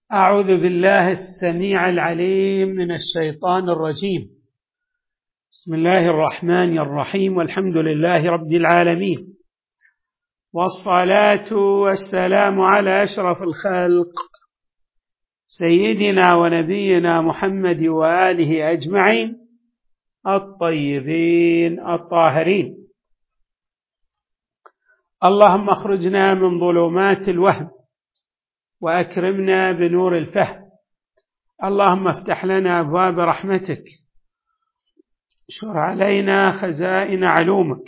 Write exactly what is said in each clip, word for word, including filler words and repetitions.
أعوذ بالله السميع العليم من الشيطان الرجيم. بسم الله الرحمن الرحيم، والحمد لله رب العالمين، والصلاة والسلام على أشرف الخلق سيدنا ونبينا محمد وآله أجمعين الطيبين الطاهرين. اللهم اخرجنا من ظلمات الوهم وأكرمنا بنور الفهم. اللهم افتح لنا أبواب رحمتك، اشر علينا خزائن علومك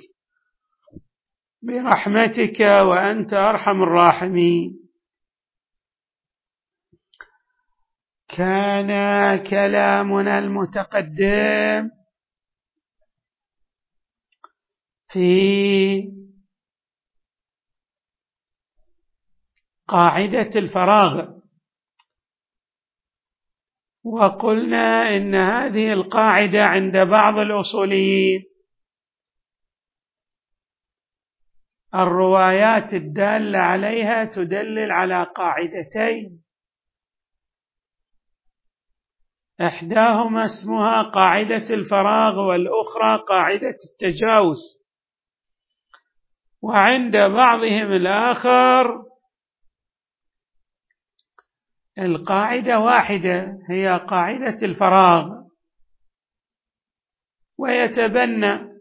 برحمتك وأنت أرحم الراحمين. كان كلامنا المتقدم في قاعدة الفراغ، وقلنا إن هذه القاعدة عند بعض الأصوليين الروايات الدالة عليها تدلل على قاعدتين، إحداهما اسمها قاعدة الفراغ والأخرى قاعدة التجاوز، وعند بعضهم الآخر القاعدة واحدة هي قاعدة الفراغ، ويتبنى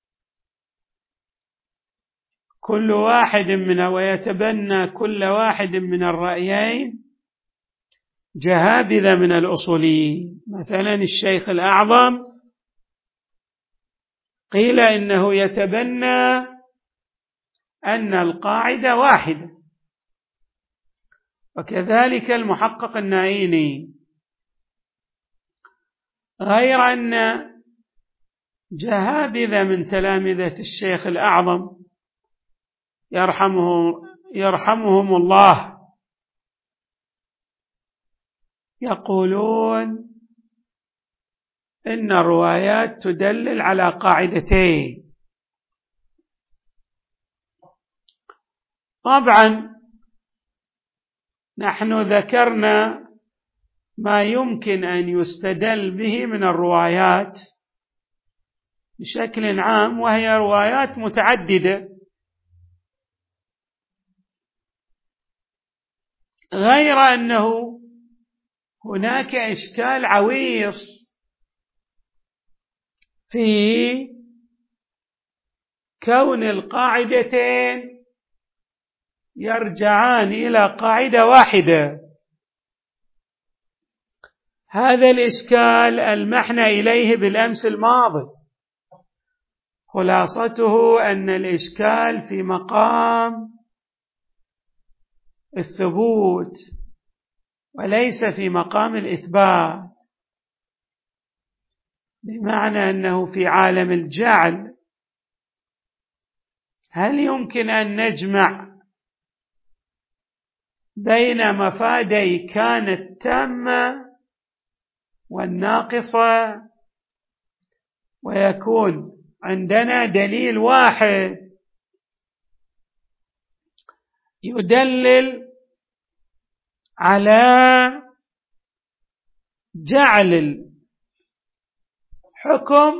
كل واحد من ويتبنى كل واحد من الرأيين جهابذة من الأصوليين. مثلا الشيخ الأعظم قيل إنه يتبنى أن القاعدة واحدة، وكذلك المحقق النائيني، غير أن جهابذة من تلامذة الشيخ الأعظم يرحمه يرحمهم الله يقولون إن الروايات تدلل على قاعدتين. طبعا نحن ذكرنا ما يمكن أن يستدل به من الروايات بشكل عام، وهي روايات متعددة، غير أنه هناك إشكال عويص في كون القاعدتين يرجعان إلى قاعدة واحدة. هذا الإشكال ألمحنا إليه بالأمس الماضي، خلاصته أن الإشكال في مقام الثبوت وليس في مقام الإثبات، بمعنى أنه في عالم الجعل هل يمكن أن نجمع بين مفادي كانت تامة والناقصة ويكون عندنا دليل واحد يدلل على جعل الحكم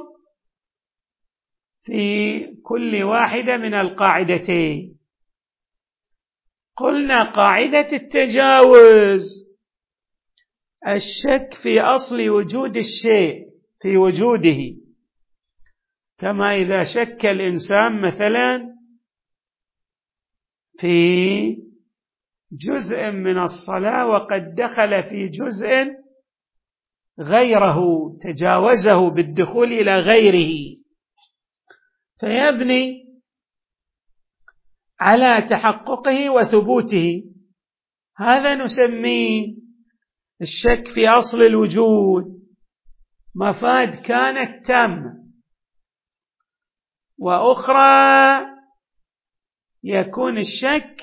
في كل واحدة من القاعدتين؟ قلنا قاعدة التجاوز الشك في أصل وجود الشيء في وجوده، كما إذا شك الإنسان مثلا في جزء من الصلاة وقد دخل في جزء غيره، تجاوزه بالدخول إلى غيره، فيبني على تحققه وثبوته. هذا نسميه الشك في أصل الوجود، مفاد كانت تامة، وأخرى يكون الشك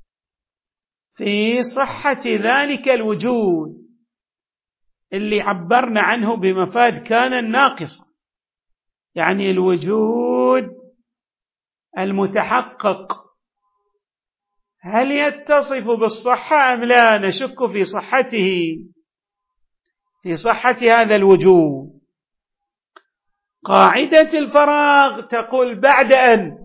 في صحة ذلك الوجود اللي عبرنا عنه بمفاد كان الناقصة، يعني الوجود المتحقق هل يتصف بالصحة أم لا؟ نشك في صحته، في صحة هذا الوجود. قاعدة الفراغ تقول بعد أن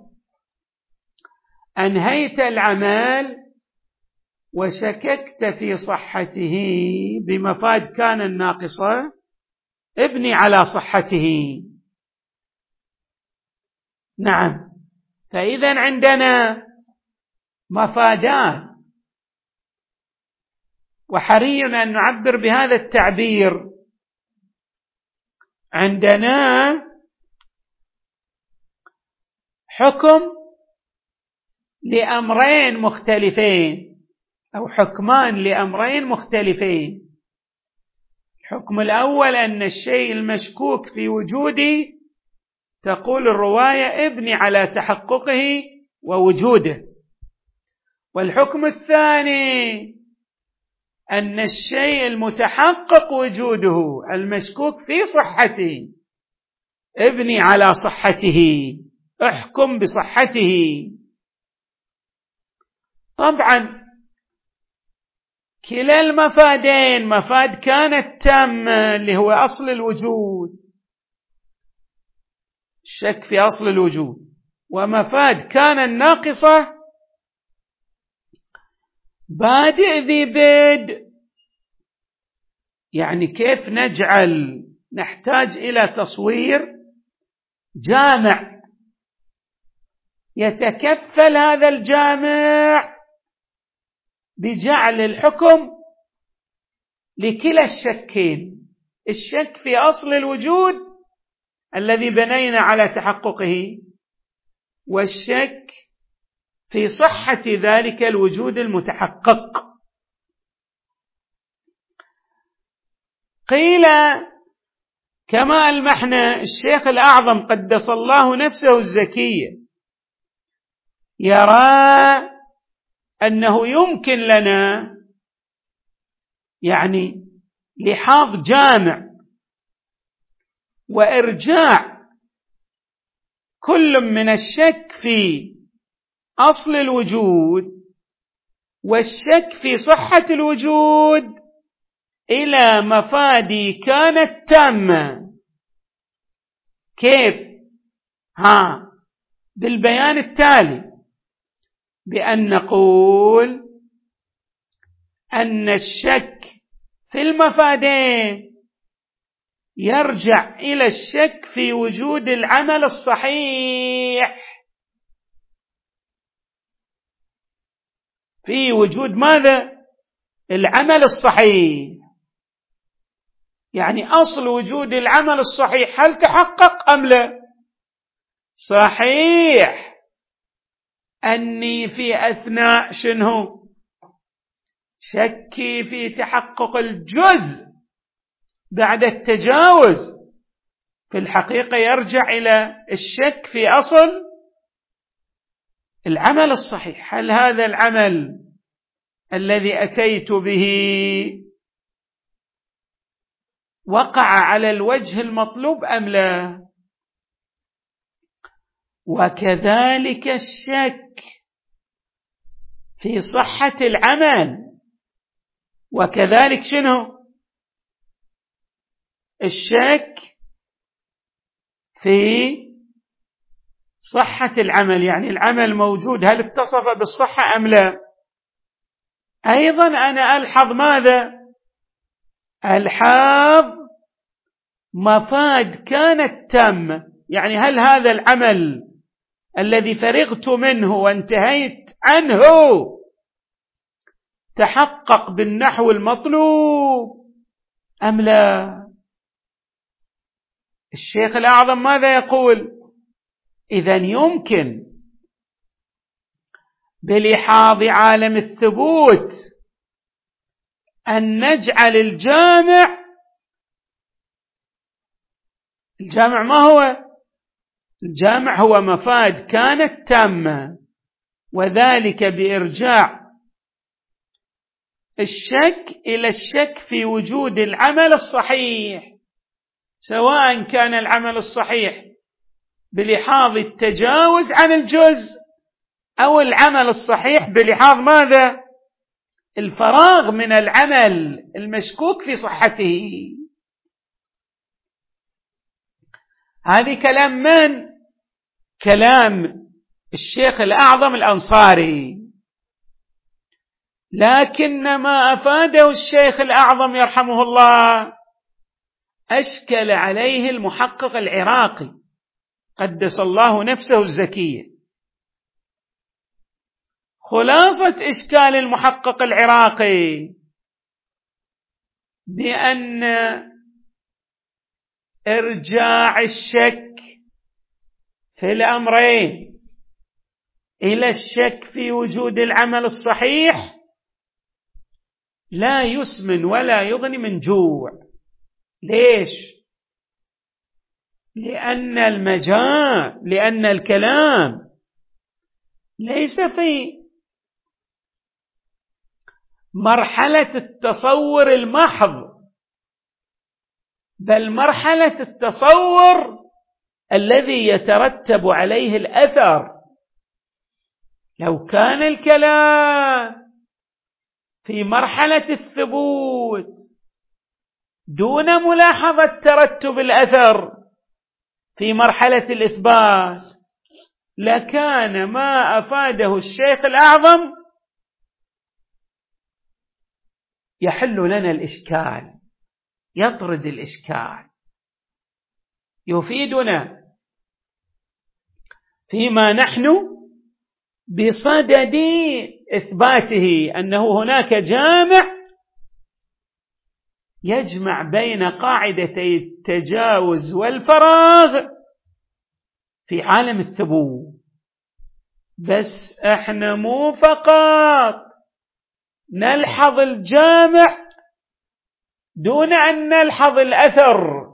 أنهيت العمل وشككت في صحته بمفاد كان الناقصة، ابني على صحته. نعم، فإذا عندنا مفادان، وحري أن نعبر بهذا التعبير. عندنا حكم لأمرين مختلفين، أو حكمان لأمرين مختلفين. الحكم الأول أن الشيء المشكوك في وجوده تقول الرواية ابني على تحققه ووجوده. والحكم الثاني أن الشيء المتحقق وجوده المشكوك في صحته ابني على صحته، احكم بصحته. طبعا كلا المفادين، مفاد كانت تامة اللي هو أصل الوجود، الشك في أصل الوجود، ومفاد كان الناقصة بادئ ذي بد. يعني كيف نجعل، نحتاج إلى تصوير جامع يتكفل هذا الجامع بجعل الحكم لكلا الشكين، الشك في أصل الوجود الذي بنينا على تحققه، والشك في صحة ذلك الوجود المتحقق. قيل كما ألمحنا الشيخ الأعظم قدس الله نفسه الزكية يرى أنه يمكن لنا يعني لحاظ جامع وإرجاع كل من الشك في أصل الوجود والشك في صحة الوجود إلى مفاد كانت تامة. كيف؟ ها، بالبيان التالي، بأن نقول أن الشك في المفادين يرجع إلى الشك في وجود العمل الصحيح، في وجود ماذا؟ العمل الصحيح. يعني أصل وجود العمل الصحيح هل تحقق أم لا؟ صحيح أني في أثناء شنو شكي في تحقق الجزء بعد التجاوز، في الحقيقة يرجع إلى الشك في أصل العمل الصحيح، هل هذا العمل الذي أتيت به وقع على الوجه المطلوب أم لا؟ وكذلك الشك في صحة العمل، وكذلك شنو الشك في صحة العمل، يعني العمل موجود هل اتصف بالصحة أم لا؟ أيضا أنا ألحظ ماذا؟ ألحظ مفاد كانت تامة، يعني هل هذا العمل الذي فرغت منه وانتهيت عنه تحقق بالنحو المطلوب أم لا؟ الشيخ الأعظم ماذا يقول؟ إذن يمكن بلحاظ عالم الثبوت أن نجعل الجامع، الجامع ما هو؟ الجامع هو مفاد كانت تامة، وذلك بإرجاع الشك إلى الشك في وجود العمل الصحيح، سواء كان العمل الصحيح بلحاظ التجاوز عن الجزء أو العمل الصحيح بلحاظ ماذا؟ الفراغ من العمل المشكوك في صحته. هذه كلام من؟ كلام الشيخ الأعظم الأنصاري. لكن ما أفاده الشيخ الأعظم يرحمه الله أشكل عليه المحقق العراقي قدس الله نفسه الزكية. خلاصة إشكال المحقق العراقي بأن إرجاع الشك في الأمرين إلى الشك في وجود العمل الصحيح لا يسمن ولا يغني من جوع. ليش؟ لأن المجال لأن الكلام ليس في مرحلة التصور المحض، بل مرحلة التصور الذي يترتب عليه الأثر. لو كان الكلام في مرحلة الثبوت دون ملاحظة ترتب الأثر في مرحلة الإثبات لكان ما أفاده الشيخ الأعظم يحل لنا الإشكال، يطرد الإشكال، يفيدنا فيما نحن بصدد إثباته أنه هناك جامع يجمع بين قاعدتي التجاوز والفراغ في عالم الثبوت. بس احنا مو فقط نلحظ الجامع دون أن نلحظ الأثر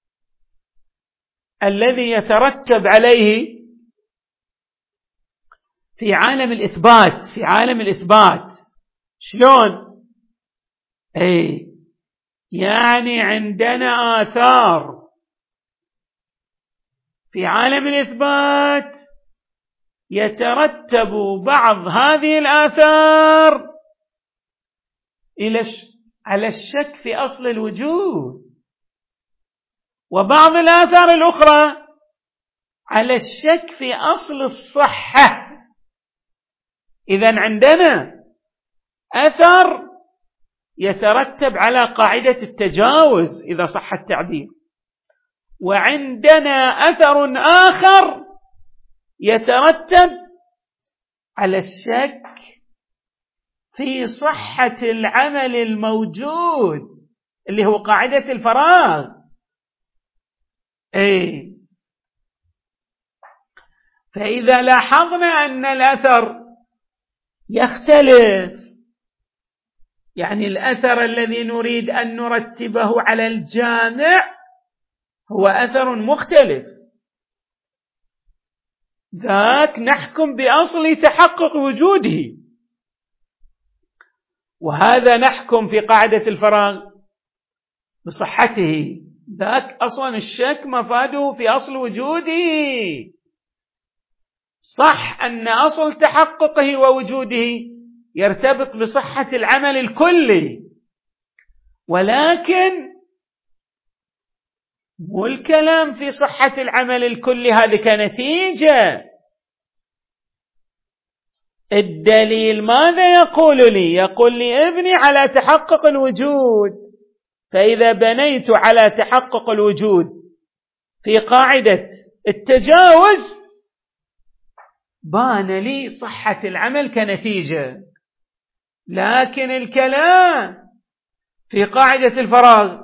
الذي يترتب عليه في عالم الإثبات. في عالم الإثبات شلون؟ أي يعني عندنا آثار في عالم الإثبات يترتب بعض هذه الآثار إلى على الشك في أصل الوجود، وبعض الآثار الأخرى على الشك في أصل الصحة. إذن عندنا أثر يترتب على قاعدة التجاوز إذا صح التعبير، وعندنا أثر آخر يترتب على الشك في صحة العمل الموجود اللي هو قاعدة الفراغ. أي فإذا لاحظنا أن الأثر يختلف، يعني الأثر الذي نريد أن نرتبه على الجامع هو أثر مختلف، ذاك نحكم بأصل تحقق وجوده، وهذا نحكم في قاعدة الفراغ بصحته. ذاك أصلا الشك مفاده في أصل وجوده. صح أن أصل تحققه ووجوده يرتبط بصحة العمل الكلي، ولكن مو الكلام في صحة العمل الكلي هذه كنتيجة. الدليل ماذا يقول لي؟ يقول لي ابني على تحقق الوجود، فإذا بنيت على تحقق الوجود في قاعدة التجاوز بان لي صحة العمل كنتيجة. لكن الكلام في قاعدة الفراغ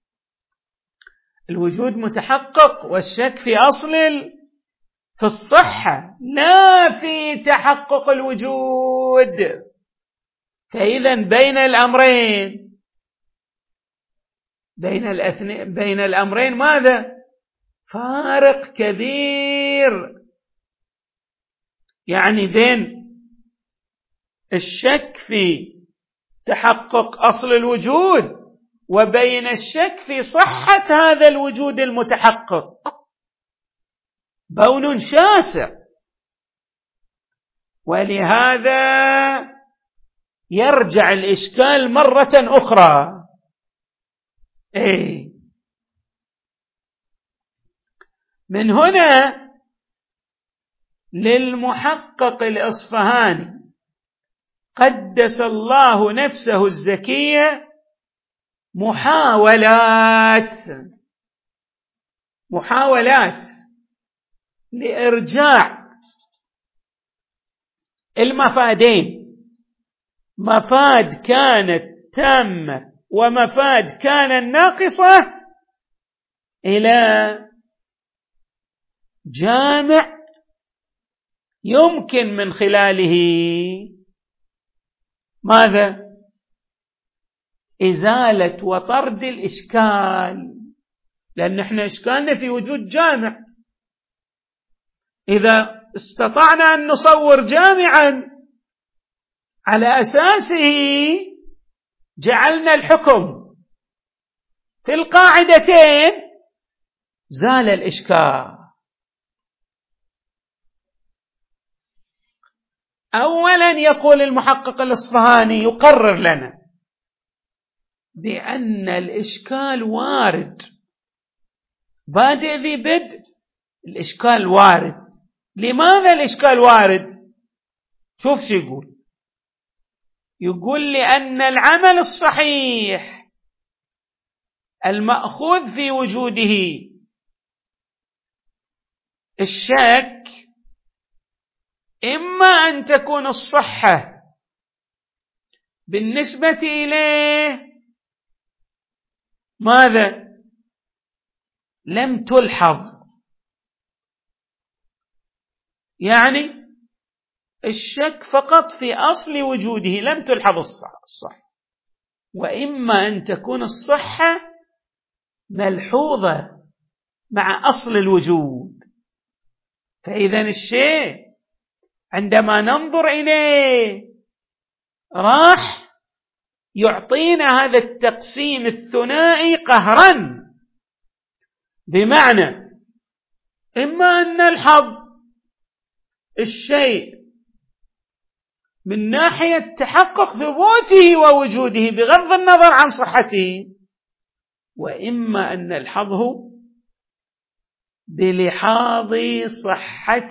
الوجود متحقق والشك في أصل في الصحة لا في تحقق الوجود. فإذا بين الأمرين بين الأثنين بين الأمرين ماذا؟ فارق كبير. يعني بين الشك في تحقق أصل الوجود وبين الشك في صحة هذا الوجود المتحقق بون شاسع. ولهذا يرجع الإشكال مرة أخرى. إيه من هنا للمحقق الإصفهاني قدس الله نفسه الزكية محاولات محاولات لإرجاع المفادين، مفاد كانت تامة ومفاد كانت ناقصة، إلى جامع يمكن من خلاله ماذا؟ إزالة وطرد الإشكال، لأن احنا إشكالنا في وجود جامع. إذا استطعنا أن نصور جامعا على أساسه جعلنا الحكم في القاعدتين، زال الإشكال. أولا يقول المحقق الإصفهاني يقرر لنا بأن الإشكال وارد، بادئ ذي بدء الإشكال وارد. لماذا الإشكال وارد؟ شوف شو يقول. يقول لأن العمل الصحيح المأخوذ في وجوده الشك، إما أن تكون الصحة بالنسبة إليه ماذا؟ لم تلحظ، يعني الشك فقط في أصل وجوده لم تلحظ الصح، وإما أن تكون الصحة ملحوظة مع أصل الوجود. فإذا الشيء عندما ننظر إليه راح يعطينا هذا التقسيم الثنائي قهرا، بمعنى إما أن نلحظ الشيء من ناحية تحقق ثبوته ووجوده بغض النظر عن صحته، وإما أن نلحظه بلحاظ صحة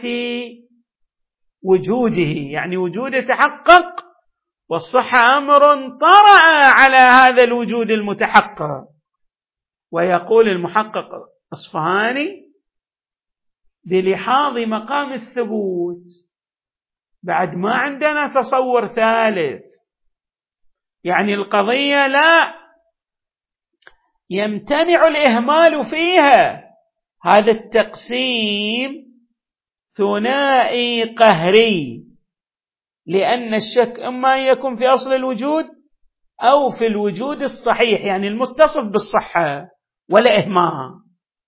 وجوده، يعني وجوده تحقق والصحة أمر طرأ على هذا الوجود المتحقق. ويقول المحقق الإصفهاني بلحاظ مقام الثبوت، بعد ما عندنا تصور ثالث، يعني القضية لا يمتنع الإهمال فيها. هذا التقسيم ثنائي قهري، لأن الشك إما أن يكون في أصل الوجود أو في الوجود الصحيح، يعني المتصف بالصحة ولا إهمال.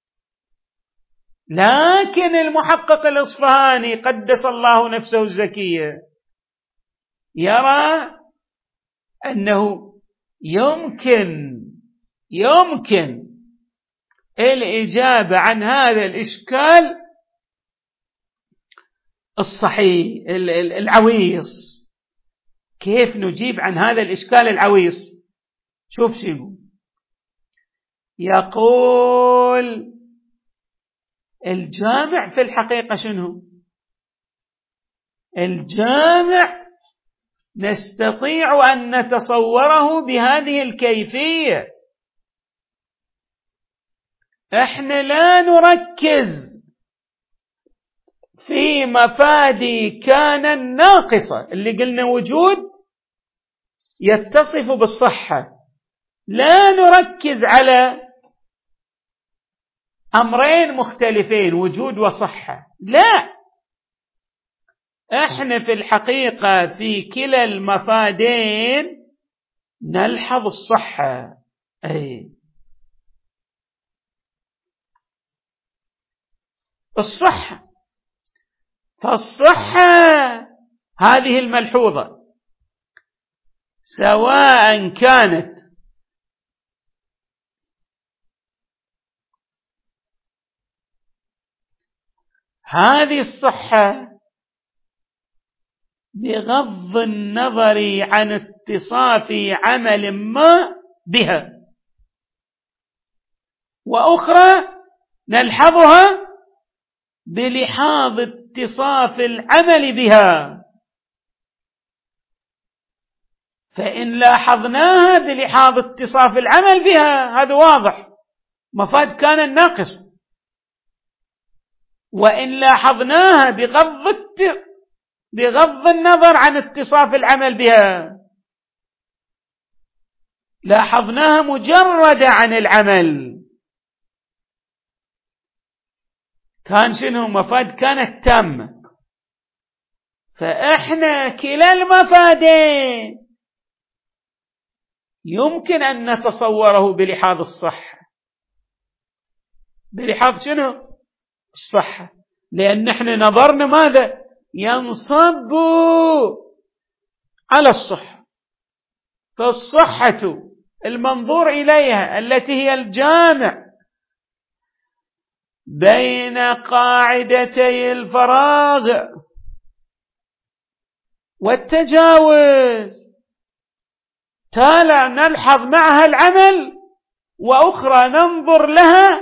لكن المحقق الإصفهاني قدس الله نفسه الزكية يرى أنه يمكن يمكن الإجابة عن هذا الإشكال الصحيح العويص. كيف نجيب عن هذا الإشكال العويص؟ شوف شو يقول. يقول الجامع في الحقيقة شنو؟ الجامع نستطيع أن نتصوره بهذه الكيفية. احنا لا نركز في مفادي كان الناقصة اللي قلنا وجود يتصف بالصحة، لا نركز على أمرين مختلفين وجود وصحة، لا، احنا في الحقيقة في كلا المفادين نلحظ الصحة. أي الصحة، فالصحة هذه الملحوظة سواء كانت هذه الصحة بغض النظر عن اتصاف عمل ما بها، وأخرى نلحظها بلحاظ اتصاف العمل بها. فإن لاحظناها بلحاظ اتصاف العمل بها هذا واضح، مفاد كان الناقص. وإن لاحظناها بغض بغض النظر عن اتصاف العمل بها، لاحظناها مجردة عن العمل، كان شنو؟ مفاد كانت تامة. فإحنا كلا المفادين يمكن أن نتصوره بلحاظ الصحة. بلحاظ شنو؟ الصحة، لأن نحن نظرنا ماذا؟ ينصب على الصحة. فالصحة المنظور إليها التي هي الجامع بين قاعدتي الفراغ والتجاوز، تالي نلحظ معها العمل، وأخرى ننظر لها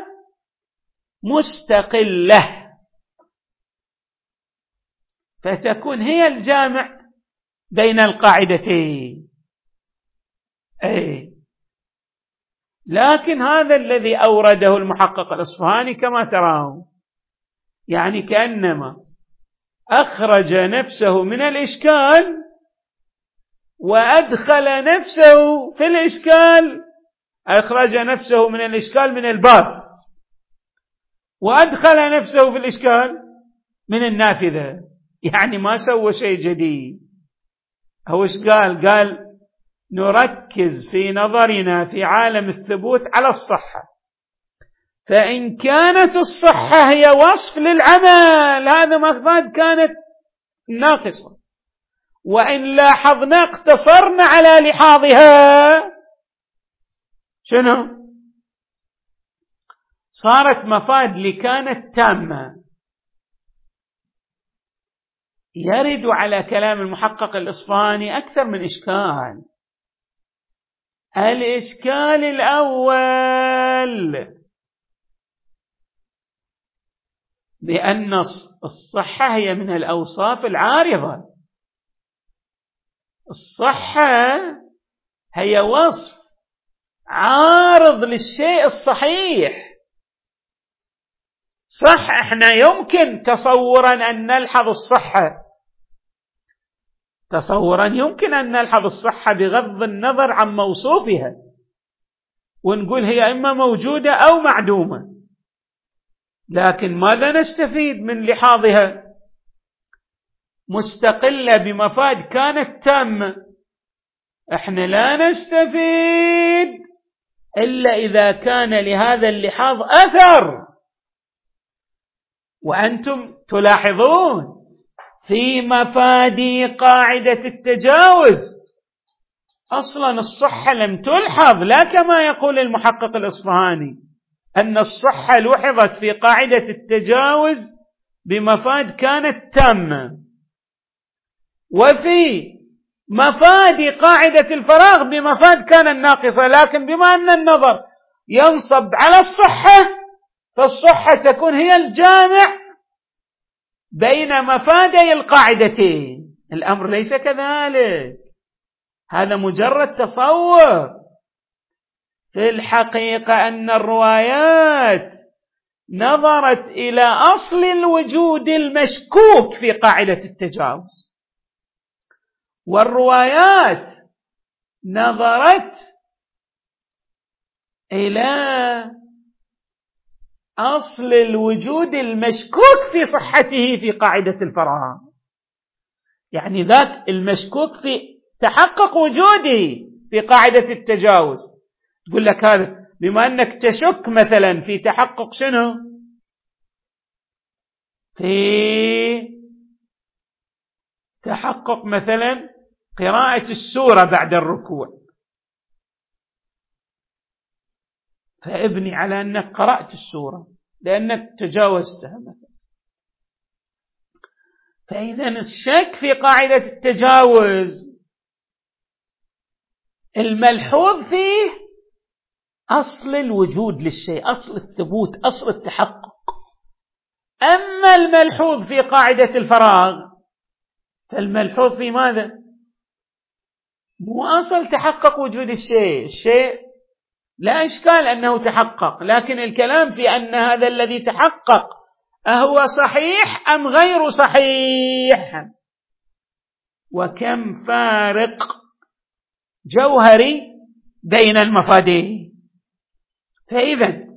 مستقلة، فتكون هي الجامع بين القاعدتين. أي لكن هذا الذي أورده المحقق الإصفهاني كما تراه، يعني كأنما أخرج نفسه من الإشكال وأدخل نفسه في الإشكال، أخرج نفسه من الإشكال من الباب وأدخل نفسه في الإشكال من النافذة، يعني ما سوى شيء جديد. هو إيش قال؟ قال نركز في نظرنا في عالم الثبوت على الصحة، فإن كانت الصحة هي وصف للعمل هذا مفاد كانت ناقصة، وإن لاحظنا اقتصرنا على لحاظها شنو؟ صارت مفاد لكانت تامة. يرد على كلام المحقق الإصفهاني أكثر من إشكال. الإشكال الأول بأن الصحة هي من الأوصاف العارضة. الصحة هي وصف عارض للشيء الصحيح. صح، احنا يمكن تصورا أن نلحظ الصحة، تصورا يمكن أن نلحظ الصحة بغض النظر عن موصوفها، ونقول هي إما موجودة أو معدومة، لكن ماذا نستفيد من لحاظها مستقلة بمفاد كانت تامة؟ احنا لا نستفيد إلا إذا كان لهذا اللحاظ أثر. وأنتم تلاحظون في مفاد قاعدة التجاوز أصلا الصحة لم تلحظ، لا كما يقول المحقق الإصفهاني أن الصحة لوحظت في قاعدة التجاوز بمفاد كانت تامة، وفي مفاد قاعدة الفراغ بمفاد كانت ناقصة. لكن بما أن النظر ينصب على الصحة، فالصحة تكون هي الجامع بين مفادي القاعدتين. الأمر ليس كذلك، هذا مجرد تصور. في الحقيقة أن الروايات نظرت إلى أصل الوجود المشكوك في قاعدة التجاوز، والروايات نظرت إلى أصل الوجود المشكوك في صحته في قاعدة الفراغ، يعني ذاك المشكوك في تحقق وجوده في قاعدة التجاوز. تقول لك هذا بما أنك تشك مثلا في تحقق شنو؟ في تحقق مثلا قراءة السورة بعد الركوع، فابني على أنك قرأت السورة لأنك تجاوزتها مثلا. فإذا الشك في قاعدة التجاوز الملحوظ فيه أصل الوجود للشيء، أصل الثبوت، أصل التحقق. أما الملحوظ في قاعدة الفراغ فالملحوظ في ماذا؟ مو أصل تحقق وجود الشيء، الشيء لا إشكال أنه تحقق، لكن الكلام في أن هذا الذي تحقق أهو صحيح أم غير صحيح، وكم فارق جوهري بين المفادين. فإذا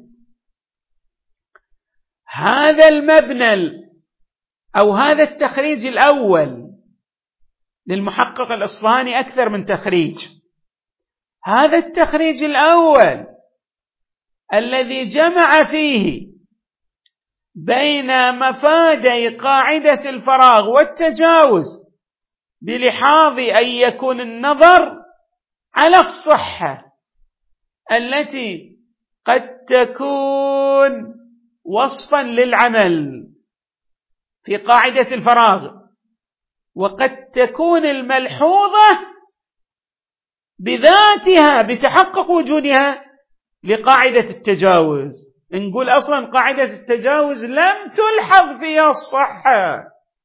هذا المبنى أو هذا التخريج الأول للمحقق الإصفهاني أكثر من تخريج. هذا التخريج الأول الذي جمع فيه بين مفادي قاعدة الفراغ والتجاوز بلحاظ أن يكون النظر على الصحة التي قد تكون وصفا للعمل في قاعدة الفراغ، وقد تكون الملحوظة بذاتها بتحقق وجودها لقاعدة التجاوز. نقول أصلا قاعدة التجاوز لم تلحظ فيها الصحة،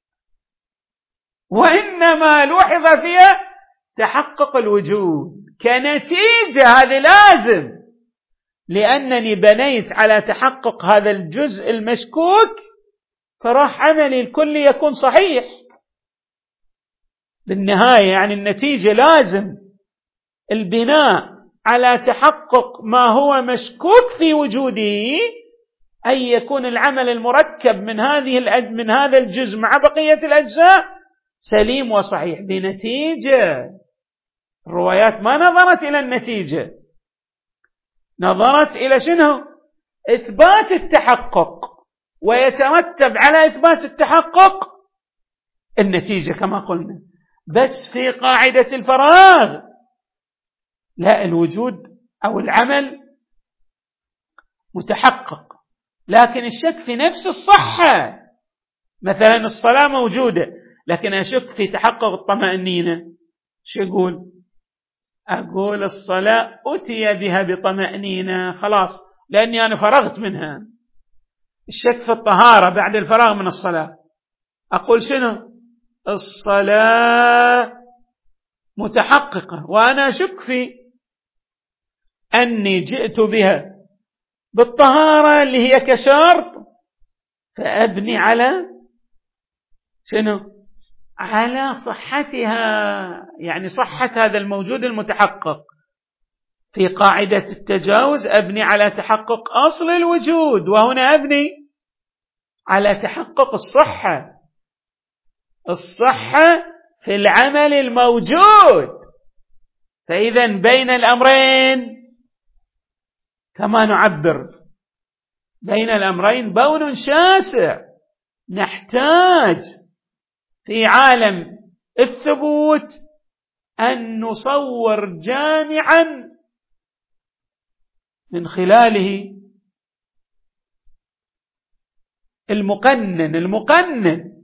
وإنما لوحظ فيها تحقق الوجود كنتيجة. هذا لازم، لأنني بنيت على تحقق هذا الجزء المشكوك، فراح عملي الكل يكون صحيح بالنهاية. يعني النتيجة لازم البناء على تحقق ما هو مشكوك في وجوده، أن يكون العمل المركب من هذه من هذا الجزء مع بقية الأجزاء سليم وصحيح. بنتيجة الروايات ما نظرت إلى النتيجة، نظرت إلى شنو؟ إثبات التحقق، ويترتب على إثبات التحقق النتيجة كما قلنا. بس في قاعدة الفراغ لا، الوجود أو العمل متحقق، لكن الشك في نفس الصحة. مثلا الصلاة موجودة لكن أشك في تحقق الطمأنينة، شو أقول؟ أقول الصلاة أتي بها بطمأنينة خلاص لأني أنا فرغت منها. الشك في الطهارة بعد الفراغ من الصلاة، أقول شنو؟ الصلاة متحققة وأنا أشك في أني جئت بها بالطهارة اللي هي كشرط، فأبني على شنو؟ على صحتها، يعني صحة هذا الموجود المتحقق. في قاعدة التجاوز أبني على تحقق أصل الوجود، وهنا أبني على تحقق الصحة. الصحة في العمل الموجود. فإذا بين الأمرين كما نعبر بين الأمرين بون شاسع. نحتاج في عالم الثبوت أن نصور جامعا من خلاله المقنن. المقنن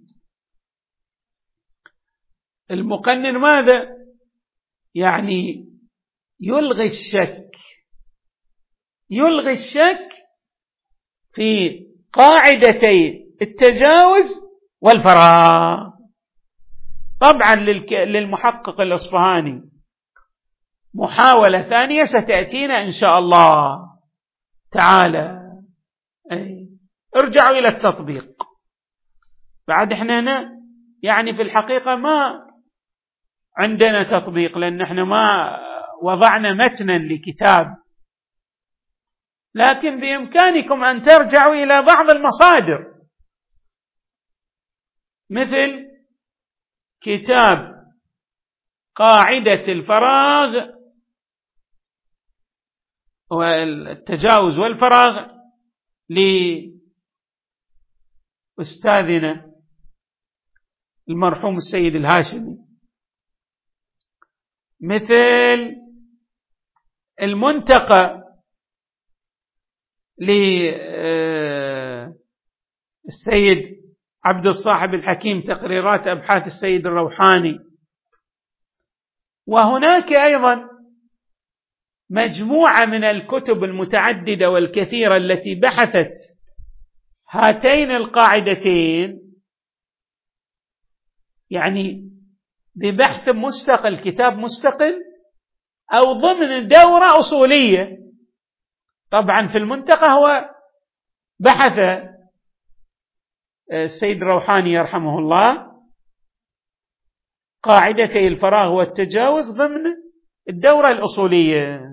المقنن ماذا؟ يعني يلغي الشك، يلغي الشك في قاعدتي التجاوز والفراغ. طبعا للمحقق الإصفهاني محاولة ثانية ستأتينا إن شاء الله تعالى. أي. ارجعوا إلى التطبيق. بعد احنا هنا يعني في الحقيقة ما عندنا تطبيق، لأن احنا ما وضعنا متنا لكتاب، لكن بإمكانكم أن ترجعوا إلى بعض المصادر مثل كتاب قاعدة الفراغ والتجاوز والفراغ لأستاذنا المرحوم السيد الهاشمي، مثل المنتقى للسيد عبد الصاحب الحكيم تقريرات أبحاث السيد الروحاني. وهناك أيضا مجموعة من الكتب المتعددة والكثيرة التي بحثت هاتين القاعدتين، يعني ببحث مستقل، كتاب مستقل أو ضمن دورة أصولية. طبعا في المنتقى هو بحث السيد الروحاني يرحمه الله قاعدتي الفراغ والتجاوز ضمن الدورة الأصولية.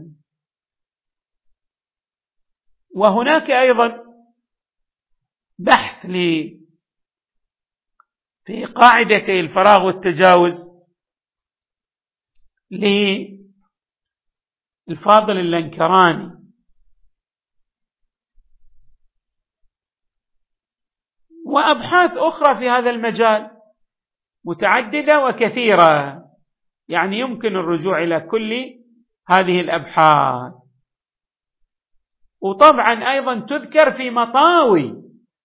وهناك أيضا بحث لي في قاعدتي الفراغ والتجاوز للفاضل اللنكراني. وأبحاث أخرى في هذا المجال متعددة وكثيرة، يعني يمكن الرجوع إلى كل هذه الأبحاث. وطبعا أيضا تذكر في مطاوي،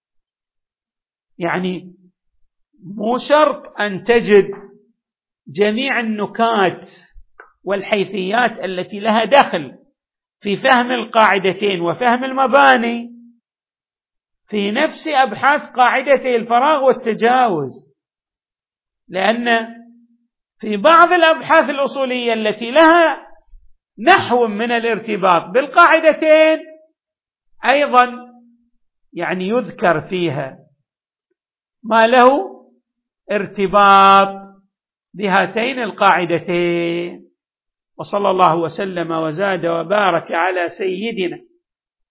يعني مو شرط أن تجد جميع النكات والحيثيات التي لها دخل في فهم القاعدتين وفهم المباني في نفس أبحاث قاعدتي الفراغ والتجاوز، لأن في بعض الأبحاث الأصولية التي لها نحو من الارتباط بالقاعدتين أيضا يعني يذكر فيها ما له ارتباط بهاتين القاعدتين. وصلى الله وسلم وزاد وبارك على سيدنا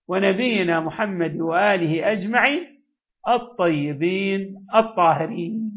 ونبينا محمد وآله أجمعين الطيبين الطاهرين.